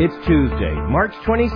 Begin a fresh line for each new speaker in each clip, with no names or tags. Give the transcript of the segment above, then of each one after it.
It's Tuesday, March 26,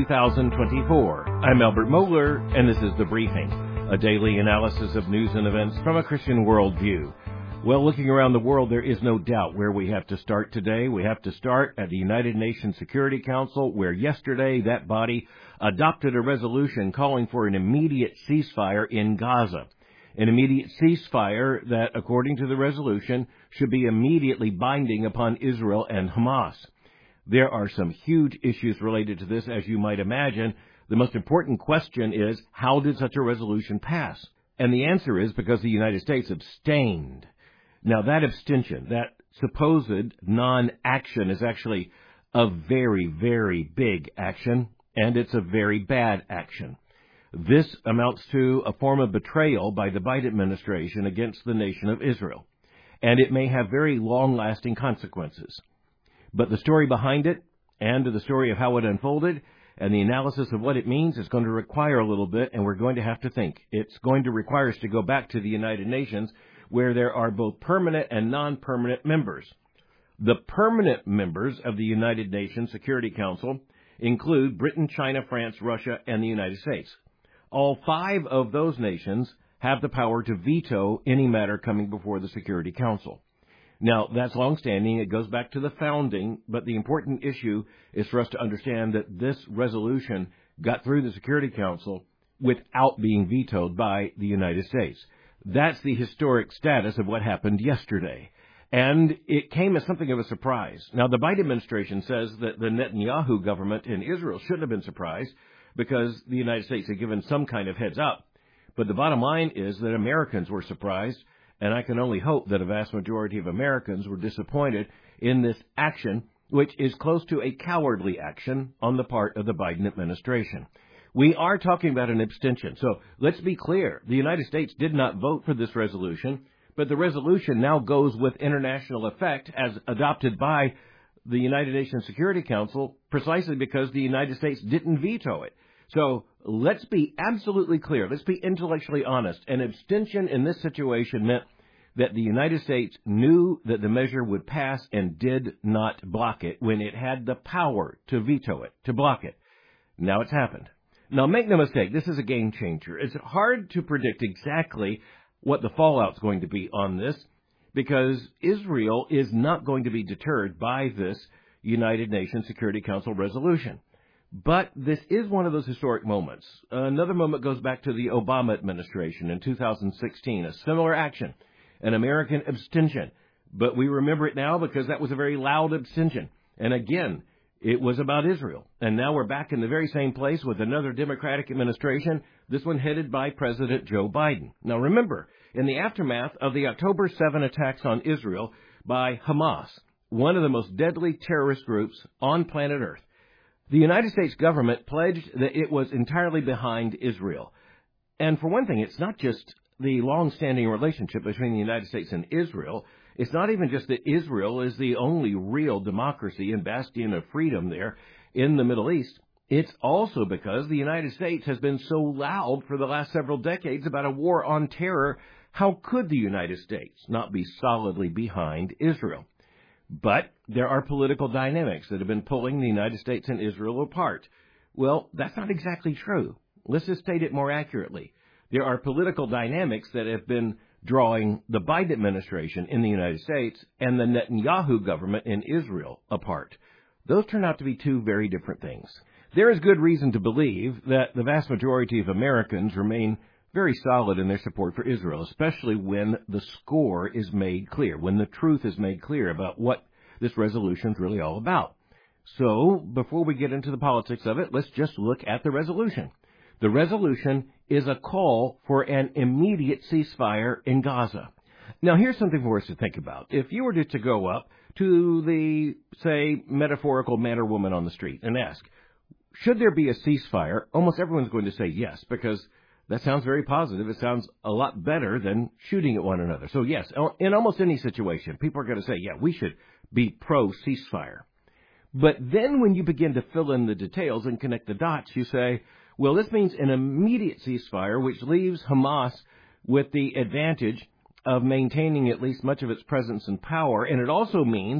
2024. I'm Albert Mohler, and this is The Briefing, a daily analysis of news and events from a Christian worldview. Well, looking around the world, there is no doubt where we have to start today. We have to start at the United Nations Security Council, where yesterday that body adopted a resolution calling for an immediate ceasefire in Gaza. An immediate ceasefire that, according to the resolution, should be immediately binding upon Israel and Hamas. There are some huge issues related to this, as you might imagine. The most important question is, how did such a resolution pass? And the answer is because the United States abstained. Now, that abstention, that supposed non-action, is actually a very, very big action, and it's a very bad action. This amounts to a form of betrayal by the Biden administration against the nation of Israel, and it may have very long-lasting consequences. But the story behind it, and the story of how it unfolded, and the analysis of what it means is going to require a little bit, and we're going to have to think. It's going to require us to go back to the United Nations, where there are both permanent and non-permanent members. The permanent members of the United Nations Security Council include Britain, China, France, Russia, and the United States. All 5 of those nations have the power to veto any matter coming before the Security Council. Now, that's longstanding. It goes back to the founding, but the important issue is for us to understand that this resolution got through the Security Council without being vetoed by the United States. That's the historic status of what happened yesterday. And it came as something of a surprise. Now, the Biden administration says that the Netanyahu government in Israel shouldn't have been surprised because the United States had given some kind of heads up. But the bottom line is that Americans were surprised. And I can only hope that a vast majority of Americans were disappointed in this action, which is close to a cowardly action on the part of the Biden administration. We are talking about an abstention. So let's be clear. The United States did not vote for this resolution, but the resolution now goes with international effect as adopted by the United Nations Security Council precisely because the United States didn't veto it. So let's be absolutely clear. Let's be intellectually honest. An abstention in this situation meant that the United States knew that the measure would pass and did not block it when it had the power to veto it, to block it. Now it's happened. Now, make no mistake, this is a game changer. It's hard to predict exactly what the fallout's going to be on this because Israel is not going to be deterred by this United Nations Security Council resolution. But this is one of those historic moments. Another moment goes back to the Obama administration in 2016, a similar action, an American abstention. But we remember it now because that was a very loud abstention. And again, it was about Israel. And now we're back in the very same place with another Democratic administration, this one headed by President Joe Biden. Now remember, in the aftermath of the October 7 attacks on Israel by Hamas, one of the most deadly terrorist groups on planet Earth, the United States government pledged that it was entirely behind Israel. And for one thing, it's not just the long-standing relationship between the United States and Israel. It's not even just that Israel is the only real democracy and bastion of freedom there in the Middle East. It's also because the United States has been so loud for the last several decades about a war on terror. How could the United States not be solidly behind Israel? But there are political dynamics that have been pulling the United States and Israel apart. Well, that's not exactly true. Let's just state it more accurately. There are political dynamics that have been drawing the Biden administration in the United States and the Netanyahu government in Israel apart. Those turn out to be two very different things. There is good reason to believe that the vast majority of Americans remain very solid in their support for Israel, especially when the score is made clear, when the truth is made clear about what this resolution is really all about. So, before we get into the politics of it, let's just look at the resolution. The resolution is a call for an immediate ceasefire in Gaza. Now, here's something for us to think about. If you were to go up to the, say, metaphorical man or woman on the street and ask, should there be a ceasefire? Almost everyone's going to say yes, because that sounds very positive. It sounds a lot better than shooting at one another. So, yes, in almost any situation, people are going to say, yeah, we should be pro-ceasefire. But then when you begin to fill in the details and connect the dots, you say, well, this means an immediate ceasefire, which leaves Hamas with the advantage of maintaining at least much of its presence and power. And it also means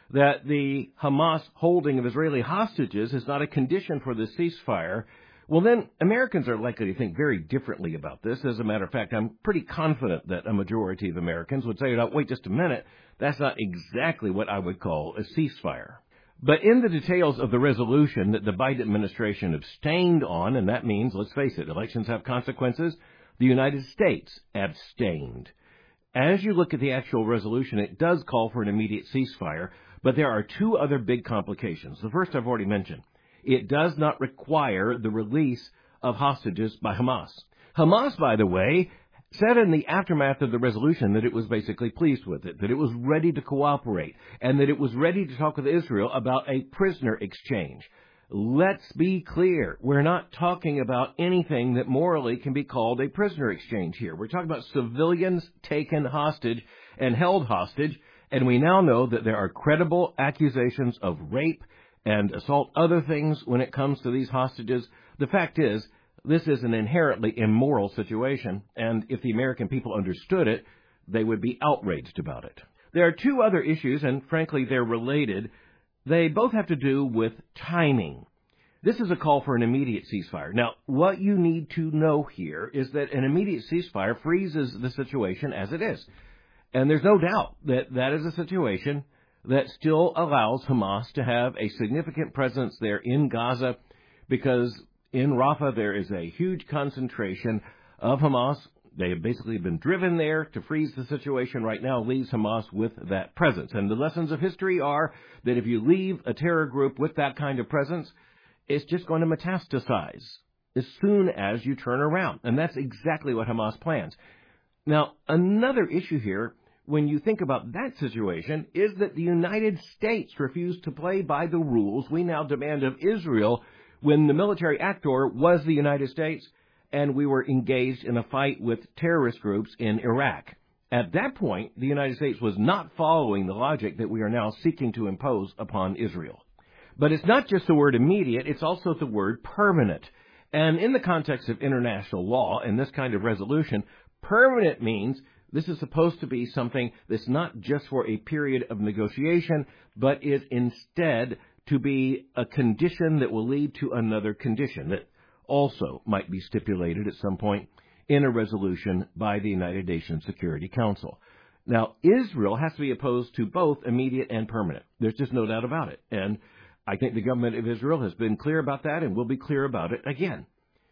that the Hamas holding of Israeli hostages is not a condition for the ceasefire, well, then Americans are likely to think very differently about this. As a matter of fact, I'm pretty confident that a majority of Americans would say, wait just a minute, that's not exactly what I would call a ceasefire. But in the details of the resolution that the Biden administration abstained on, and that means, let's face it, elections have consequences, the United States abstained. As you look at the actual resolution, it does call for an immediate ceasefire, but there are two other big complications. The first I've already mentioned. It does not require the release of hostages by Hamas. Hamas, by the way, said in the aftermath of the resolution that it was basically pleased with it, that it was ready to cooperate, and that it was ready to talk with Israel about a prisoner exchange. Let's be clear. We're not talking about anything that morally can be called a prisoner exchange here. We're talking about civilians taken hostage and held hostage, and we now know that there are credible accusations of rape and assault, other things when it comes to these hostages. The fact is, this is an inherently immoral situation, and if the American people understood it, they would be outraged about it. There are two other issues, and frankly, they're related. They both have to do with timing. This is a call for an immediate ceasefire. Now, what you need to know here is that an immediate ceasefire freezes the situation as it is. And there's no doubt that that is a situation that still allows Hamas to have a significant presence there in Gaza, because in Rafah there is a huge concentration of Hamas. They have basically been driven there. To freeze the situation right now leaves Hamas with that presence. And the lessons of history are that if you leave a terror group with that kind of presence, it's just going to metastasize as soon as you turn around. And that's exactly what Hamas plans. Now, another issue here, when you think about that situation, is that the United States refused to play by the rules we now demand of Israel when the military actor was the United States and we were engaged in a fight with terrorist groups in Iraq. At that point, the United States was not following the logic that we are now seeking to impose upon Israel. But it's not just the word immediate, it's also the word permanent. And in the context of international law and this kind of resolution, permanent means this is supposed to be something that's not just for a period of negotiation, but is instead to be a condition that will lead to another condition that also might be stipulated at some point in a resolution by the United Nations Security Council. Now, Israel has to be opposed to both immediate and permanent. There's just no doubt about it. And I think the government of Israel has been clear about that and will be clear about it again.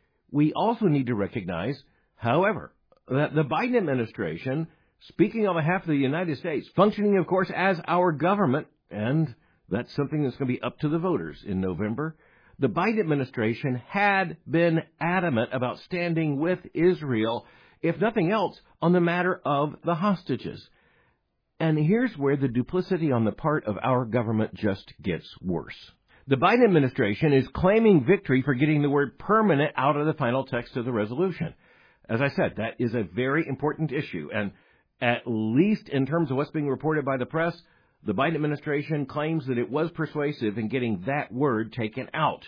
We also need to recognize, however, that the Biden administration, speaking on behalf of the United States, functioning, of course, as our government, and that's something that's going to be up to the voters in November, the Biden administration had been adamant about standing with Israel, if nothing else, on the matter of the hostages. And here's where the duplicity on the part of our government just gets worse. The Biden administration is claiming victory for getting the word permanent out of the final text of the resolution. As I said, that is a very important issue, and at least in terms of what's being reported by the press, the Biden administration claims that it was persuasive in getting that word taken out.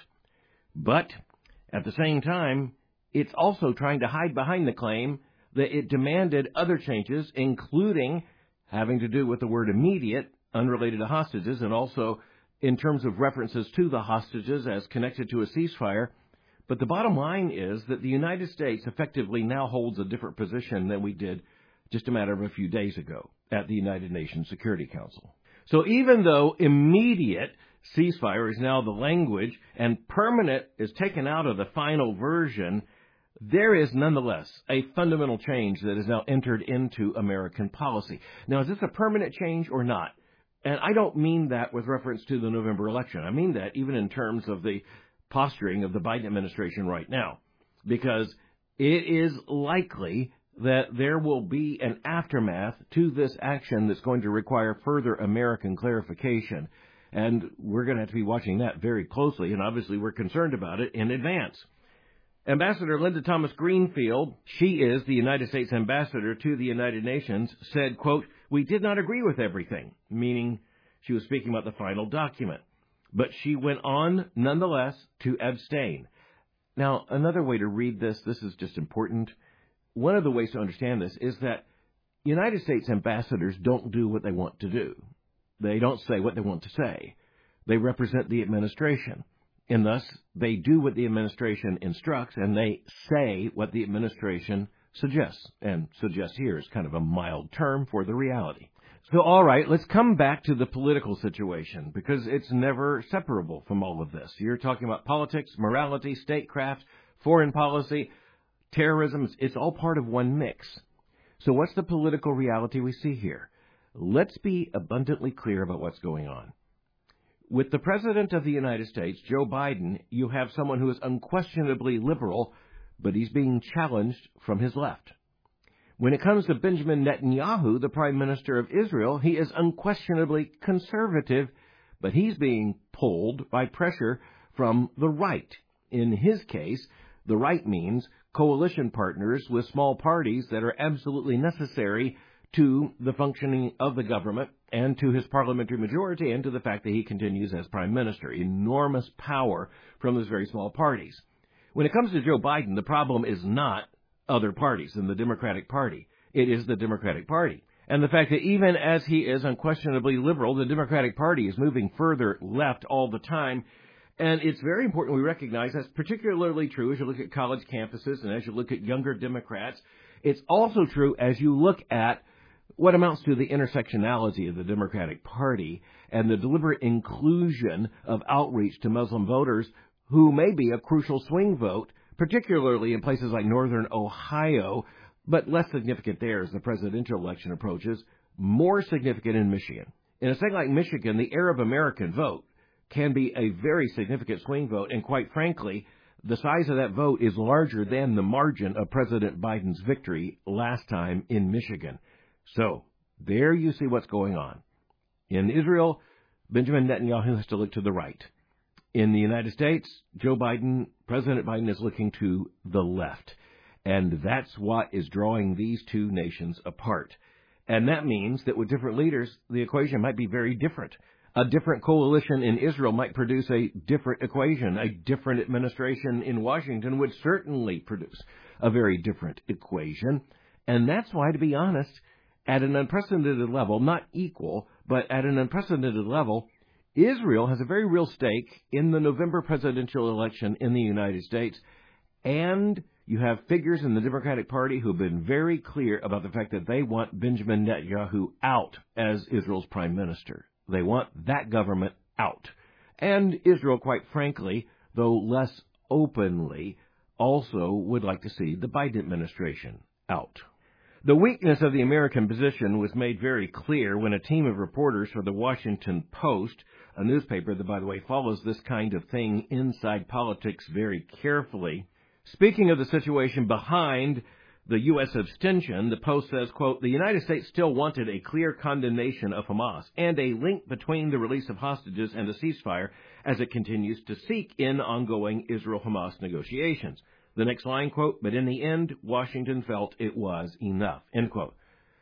But at the same time, it's also trying to hide behind the claim that it demanded other changes, including having to do with the word immediate, unrelated to hostages, and also in terms of references to the hostages as connected to a ceasefire. But the bottom line is that the United States effectively now holds a different position than we did just a matter of a few days ago at the United Nations Security Council. So even though immediate ceasefire is now the language and permanent is taken out of the final version, there is nonetheless a fundamental change that is now entered into American policy. Now, is this a permanent change or not? And I don't mean that with reference to the November election. I mean that even in terms of the posturing of the Biden administration right now, because it is likely that there will be an aftermath to this action that's going to require further American clarification. And we're going to have to be watching that very closely, and obviously we're concerned about it in advance. Ambassador Linda Thomas-Greenfield, she is the United States ambassador to the United Nations, said, quote, "We did not agree with everything," meaning she was speaking about the final document. But she went on, nonetheless, to abstain. Now, another way to read this is just important. One of the ways to understand this is that United States ambassadors don't do what they want to do. They don't say what they want to say. They represent the administration. And thus, they do what the administration instructs, and they say what the administration suggests. And suggest here is kind of a mild term for the reality. So, all right, let's come back to the political situation, because it's never separable from all of this. You're talking about politics, morality, statecraft, foreign policy, terrorism. It's all part of one mix. So what's the political reality we see here? Let's be abundantly clear about what's going on. With the President of the United States, Joe Biden, you have someone who is unquestionably liberal, but he's being challenged from his left. When it comes to Benjamin Netanyahu, the Prime Minister of Israel, he is unquestionably conservative, but he's being pulled by pressure from the right. In his case, the right means coalition partners with small parties that are absolutely necessary to the functioning of the government and to his parliamentary majority and to the fact that he continues as prime minister. Enormous power from those very small parties. When it comes to Joe Biden, the problem is not other parties in the Democratic Party. It is the Democratic Party. And the fact that even as he is unquestionably liberal, the Democratic Party is moving further left all the time. And it's very important we recognize that's particularly true as you look at college campuses and as you look at younger Democrats. It's also true as you look at what amounts to the intersectionality of the Democratic Party and the deliberate inclusion of outreach to Muslim voters who may be a crucial swing vote, particularly in places like northern Ohio, but less significant there as the presidential election approaches, more significant in Michigan. In a state like Michigan, the Arab American vote can be a very significant swing vote, and quite frankly, the size of that vote is larger than the margin of President Biden's victory last time in Michigan. So, there you see what's going on. In Israel, Benjamin Netanyahu has to look to the right. In the United States, President Biden is looking to the left. And that's what is drawing these two nations apart. And that means that with different leaders, the equation might be very different. A different coalition in Israel might produce a different equation. A different administration in Washington would certainly produce a very different equation. And that's why, to be honest, at an unprecedented level, not equal, but at an unprecedented level, Israel has a very real stake in the November presidential election in the United States. And you have figures in the Democratic Party who have been very clear about the fact that they want Benjamin Netanyahu out as Israel's prime minister. They want that government out. And Israel, quite frankly, though less openly, also would like to see the Biden administration out. The weakness of the American position was made very clear when a team of reporters for the Washington Post, a newspaper that, by the way, follows this kind of thing inside politics very carefully. Speaking of the situation behind the U.S. abstention, the Post says, quote, the United States still wanted a clear condemnation of Hamas and a link between the release of hostages and a ceasefire as it continues to seek in ongoing Israel-Hamas negotiations. The next line, quote, but in the end, Washington felt it was enough, end quote.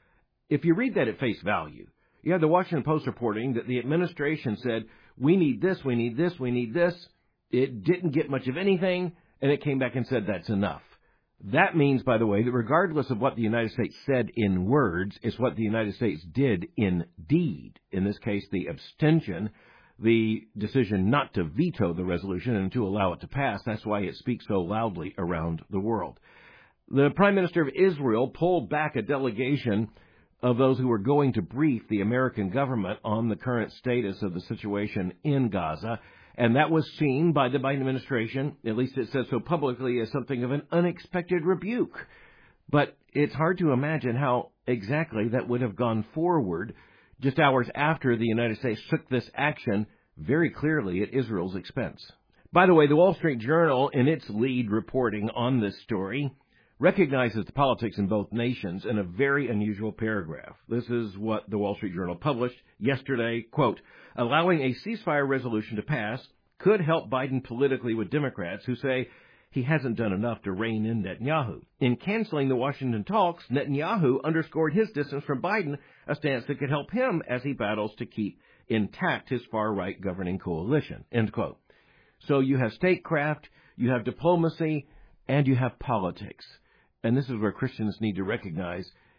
If you read that at face value, you have the Washington Post reporting that the administration said, we need this, we need this, we need this. It didn't get much of anything, and it came back and said that's enough. That means, by the way, that regardless of what the United States said in words, it's what the United States did in deed. In this case, the abstention, the decision not to veto the resolution and to allow it to pass. That's why it speaks so loudly around the world. The Prime Minister of Israel pulled back a delegation of those who were going to brief the American government on the current status of the situation in Gaza, and that was seen by the Biden administration, at least it says so publicly, as something of an unexpected rebuke. But it's hard to imagine how exactly that would have gone forward just hours after the United States took this action very clearly at Israel's expense. By the way, the Wall Street Journal, in its lead reporting on this story, recognizes the politics in both nations in a very unusual paragraph. This is what the Wall Street Journal published yesterday, quote, allowing a ceasefire resolution to pass could help Biden politically with Democrats who say he hasn't done enough to rein in Netanyahu. In canceling the Washington talks, Netanyahu underscored his distance from Biden, a stance that could help him as he battles to keep intact his far-right governing coalition, end quote. So you have statecraft, you have diplomacy, and you have politics. And this is where Christians need to recognize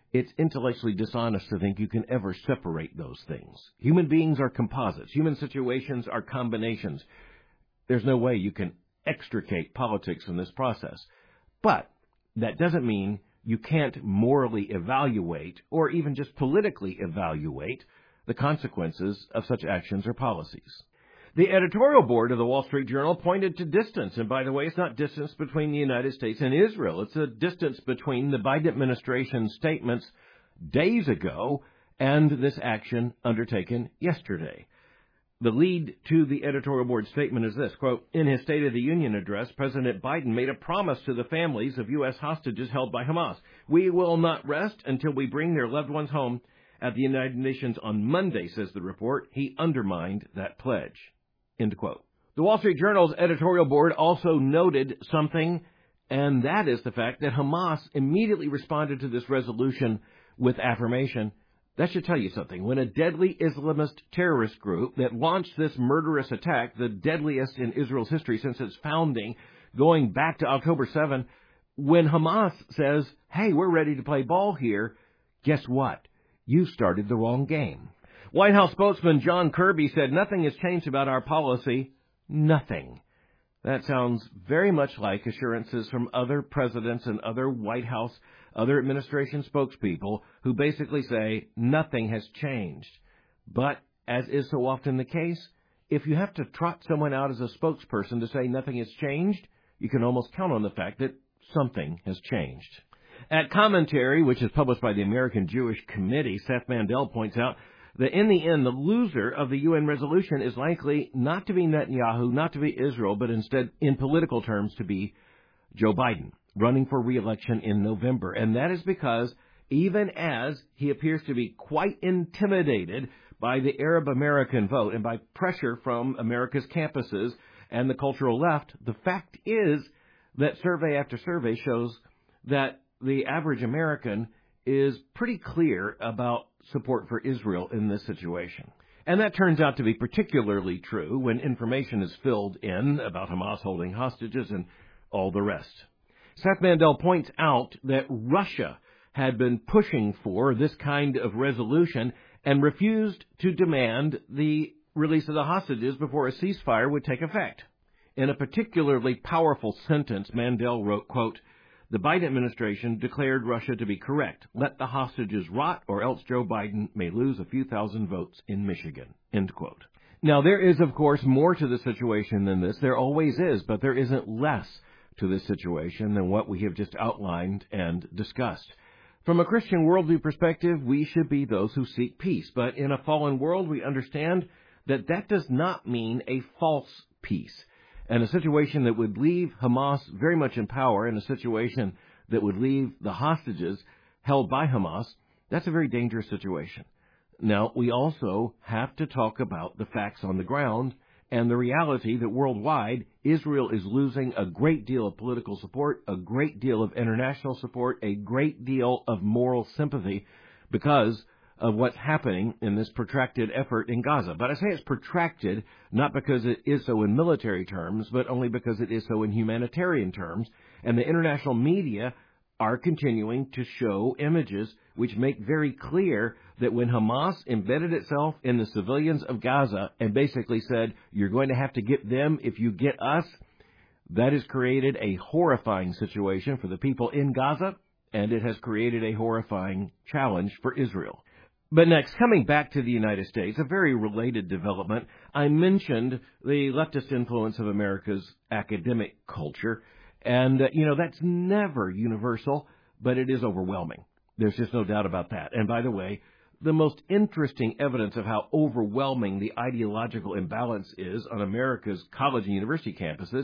It's intellectually dishonest to think you can ever separate those things. Human beings are composites. Human situations are combinations. There's no way you can extricate politics from this process. But that doesn't mean you can't morally evaluate or even just politically evaluate the consequences of such actions or policies. The editorial board of the Wall Street Journal pointed to distance. And by the way, it's not distance between the United States and Israel. It's a distance between the Biden administration's statements days ago and this action undertaken yesterday. The lead to the editorial board statement is this, quote, in his State of the Union address, President Biden made a promise to the families of U.S. hostages held by Hamas. We will not rest until we bring their loved ones home. At the United Nations on Monday, says the report, he undermined that pledge. End quote. The Wall Street Journal's editorial board also noted something, and that is the fact that Hamas immediately responded to this resolution with affirmation. That should tell you something. When a deadly Islamist terrorist group that launched this murderous attack, the deadliest in Israel's history since its founding, going back to October 7, when Hamas says, hey, we're ready to play ball here, guess what? You started the wrong game. White House spokesman John Kirby said nothing has changed about our policy. Nothing. That sounds very much like assurances from other presidents and other White House, other administration spokespeople who basically say nothing has changed. But, as is so often the case, if you have to trot someone out as a spokesperson to say nothing has changed, you can almost count on the fact that something has changed. At Commentary, which is published by the American Jewish Committee, Seth Mandel points out that in the end, the loser of the UN resolution is likely not to be Netanyahu, not to be Israel, but instead, in political terms, to be Joe Biden, running for re-election in November. And that is because even as he appears to be quite intimidated by the Arab American vote and by pressure from America's campuses and the cultural left, the fact is that survey after survey shows that the average American is pretty clear about support for Israel in this situation. And that turns out to be particularly true when information is filled in about Hamas holding hostages and all the rest. Seth Mandel points out that Russia had been pushing for this kind of resolution and refused to demand the release of the hostages before a ceasefire would take effect. In a particularly powerful sentence, Mandel wrote, quote, the Biden administration declared Russia to be correct. Let the hostages rot, or else Joe Biden may lose a few thousand votes in Michigan. End quote. Now, there is, of course, more to the situation than this. There always is, but there isn't less to this situation than what we have just outlined and discussed. From a Christian worldview perspective, we should be those who seek peace. But in a fallen world, we understand that that does not mean a false peace. And a situation that would leave Hamas very much in power, and a situation that would leave the hostages held by Hamas, that's a very dangerous situation. Now, we also have to talk about the facts on the ground and the reality that worldwide, Israel is losing a great deal of political support, a great deal of international support, a great deal of moral sympathy because of what's happening in this protracted effort in Gaza. But I say it's protracted not because it is so in military terms, but only because it is so in humanitarian terms. And the international media are continuing to show images which make very clear that when Hamas embedded itself in the civilians of Gaza and basically said, you're going to have to get them if you get us, that has created a horrifying situation for the people in Gaza, and it has created a horrifying challenge for Israel. But next, coming back to the United States, a very related development, I mentioned the leftist influence of America's academic culture. And, that's never universal, but it is overwhelming. There's just no doubt about that. And by the way, the most interesting evidence of how overwhelming the ideological imbalance is on America's college and university campuses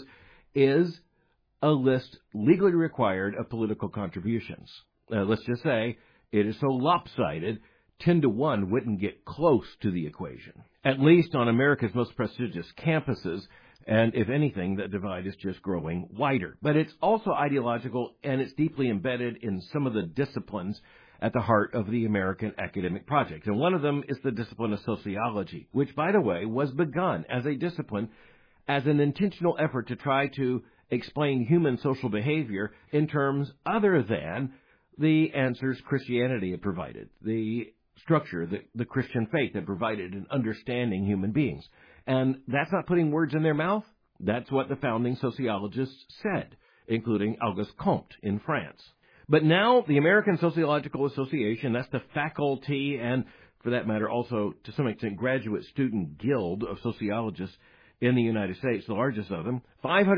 is a list legally required of political contributions. Let's just say it is so lopsided, 10-1 wouldn't get close to the equation, at least on America's most prestigious campuses. And if anything, that divide is just growing wider. But it's also ideological, and it's deeply embedded in some of the disciplines at the heart of the American academic project. And one of them is the discipline of sociology, which, by the way, was begun as a discipline as an intentional effort to try to explain human social behavior in terms other than the answers Christianity had provided, the structure that the Christian faith had provided in understanding human beings. And that's not putting words in their mouth. That's what the founding sociologists said, including Auguste Comte in France. But now the American Sociological Association, that's the faculty and, for that matter, also to some extent graduate student guild of sociologists in the United States, the largest of them,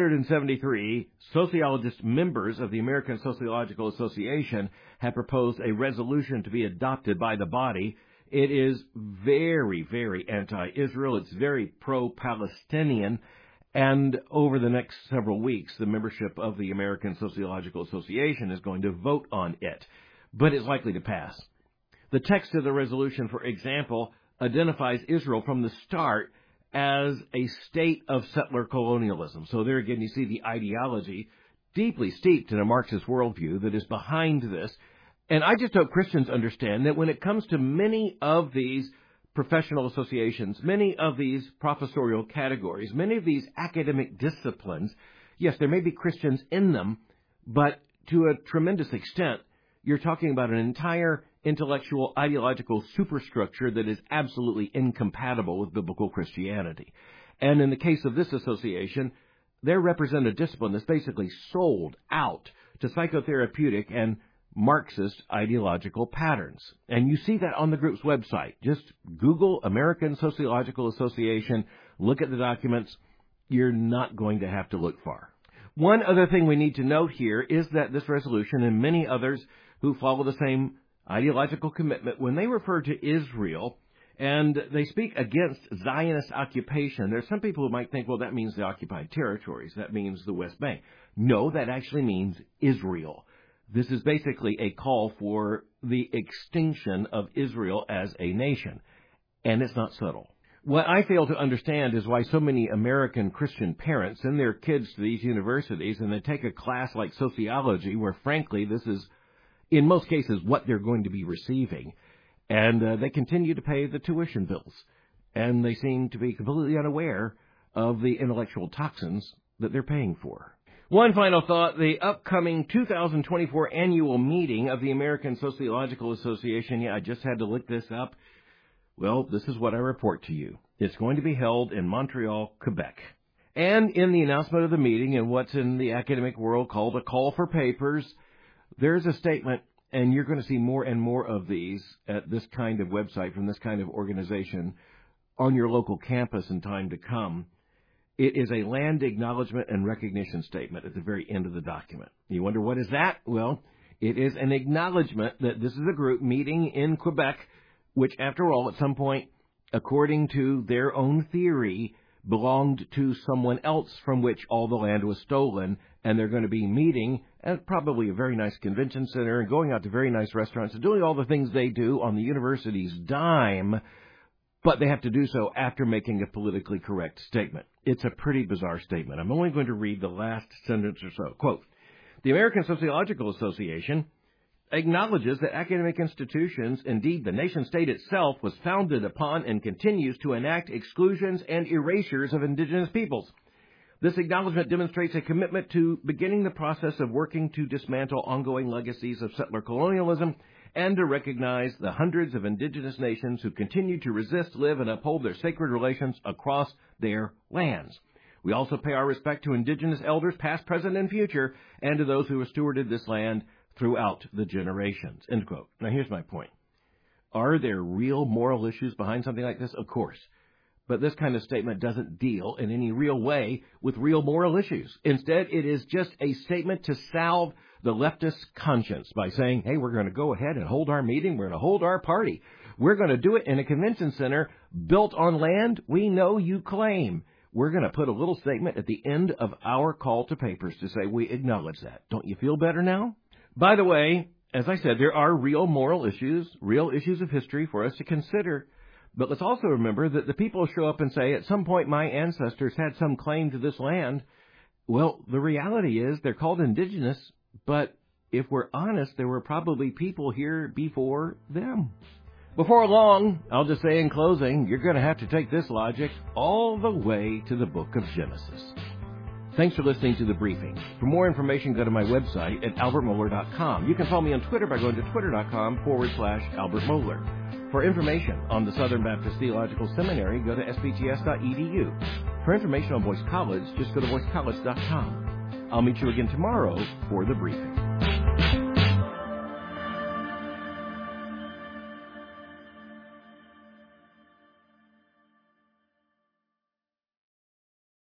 573 sociologist members of the American Sociological Association have proposed a resolution to be adopted by the body. It is very, very anti-Israel. It's very pro-Palestinian. And over the next several weeks, the membership of the American Sociological Association is going to vote on it. But it's likely to pass. The text of the resolution, for example, identifies Israel from the start as a state of settler colonialism. So there again, you see the ideology deeply steeped in a Marxist worldview that is behind this. And I just hope Christians understand that when it comes to many of these professional associations, many of these professorial categories, many of these academic disciplines, yes, there may be Christians in them, but to a tremendous extent, you're talking about an entire intellectual, ideological superstructure that is absolutely incompatible with biblical Christianity. And in the case of this association, they represent a discipline that's basically sold out to psychotherapeutic and Marxist ideological patterns. And you see that on the group's website. Just Google American Sociological Association, look at the documents. You're not going to have to look far. One other thing we need to note here is that this resolution and many others who follow the same ideological commitment, when they refer to Israel and they speak against Zionist occupation, there's some people who might think, well, that means the occupied territories. That means the West Bank. No, that actually means Israel. This is basically a call for the extinction of Israel as a nation. And it's not subtle. What I fail to understand is why so many American Christian parents send their kids to these universities and they take a class like sociology where, frankly, this is in most cases what they're going to be receiving. And they continue to pay the tuition bills. And they seem to be completely unaware of the intellectual toxins that they're paying for. One final thought, the upcoming 2024 annual meeting of the American Sociological Association, I just had to look this up. Well, this is what I report to you. It's going to be held in Montreal, Quebec. And in the announcement of the meeting and what's in the academic world called a call for papers, there's a statement, and you're going to see more and more of these at this kind of website from this kind of organization on your local campus in time to come. It is a land acknowledgement and recognition statement at the very end of the document. You wonder, what is that? Well, it is an acknowledgement that this is a group meeting in Quebec, which, after all, at some point, according to their own theory, belonged to someone else from which all the land was stolen, and they're going to be meeting at probably a very nice convention center and going out to very nice restaurants and doing all the things they do on the university's dime, but they have to do so after making a politically correct statement. It's a pretty bizarre statement. I'm only going to read the last sentence or so. Quote, "The American Sociological Association acknowledges that academic institutions, indeed the nation-state itself, was founded upon and continues to enact exclusions and erasures of indigenous peoples. This acknowledgement demonstrates a commitment to beginning the process of working to dismantle ongoing legacies of settler colonialism and to recognize the hundreds of indigenous nations who continue to resist, live, and uphold their sacred relations across their lands. We also pay our respect to indigenous elders, past, present, and future, and to those who have stewarded this land throughout the generations." End quote. Now, here's my point. Are there real moral issues behind something like this? Of course. But this kind of statement doesn't deal in any real way with real moral issues. Instead, it is just a statement to salve the leftist conscience by saying, hey, we're going to go ahead and hold our meeting. We're going to hold our party. We're going to do it in a convention center built on land we know you claim. We're going to put a little statement at the end of our call to papers to say we acknowledge that. Don't you feel better now? By the way, as I said, there are real moral issues, real issues of history for us to consider. But let's also remember that the people show up and say, at some point my ancestors had some claim to this land. Well, the reality is they're called indigenous, but if we're honest, there were probably people here before them. Before long, I'll just say in closing, you're going to have to take this logic all the way to the book of Genesis. Thanks for listening to The Briefing. For more information, go to my website at albertmohler.com. You can follow me on Twitter by going to twitter.com/Albert Mohler. For information on the Southern Baptist Theological Seminary, go to sbts.edu. For information on Boyce College, just go to boycecollege.com. I'll meet you again tomorrow for The Briefing.